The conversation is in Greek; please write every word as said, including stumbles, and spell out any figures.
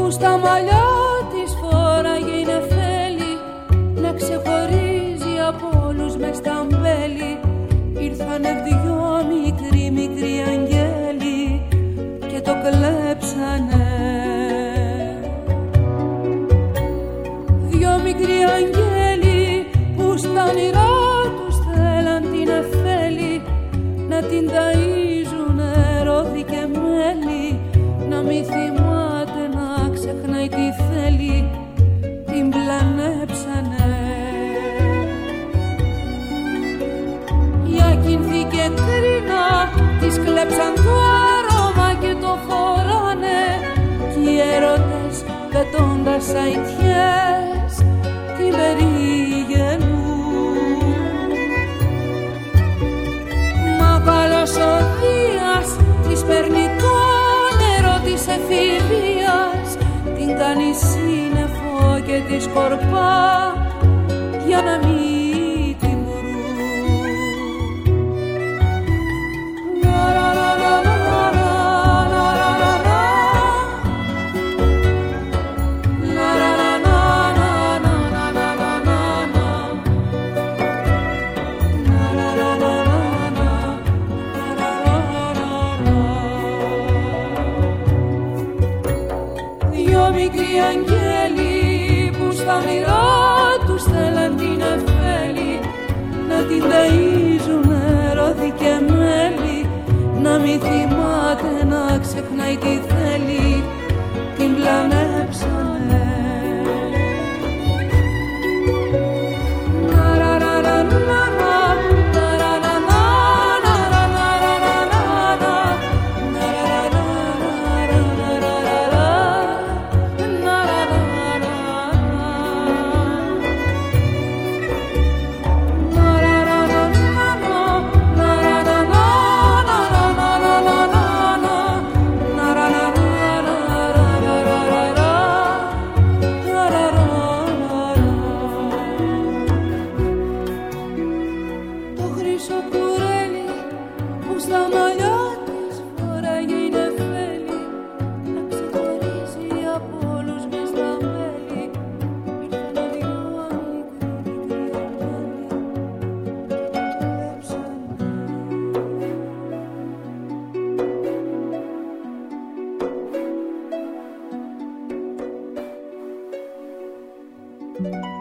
στα μαλλιά της φόραγε η νεφέλη να ξεχωρίζει από όλους μες στα μπέλη. Ήρθανε δυο μικροί μικροί αγγέλοι και το κλέψανε. Δυο μικροί αγγέλοι που στα όνειρά τους θέλαν την νεφέλη να την ταΐζουνε ρόδι και μέλι, να μη θυμάται να ξεχνάει τι θέλει, την πλανέψανε. Για κινθήκε κρίνα, της κλέψαν το άρωμα και το φοράνε κι οι έρωτες πετώντας αητιές την περιγενούν. Μα καλός ο Δίας της παίρνει το νερό της εφηβείας, την κάνει σύννεφο και τη σκορπά για να μην την βρουν. Μικροί αγγέλοι που στα όνειρά τους θέλαν την νεφέλη να την ταΐζουνε ρόδι και μέλι, να μη θυμάται να ξεχνάει τι θέλει, την πλανέψανε. Thank you.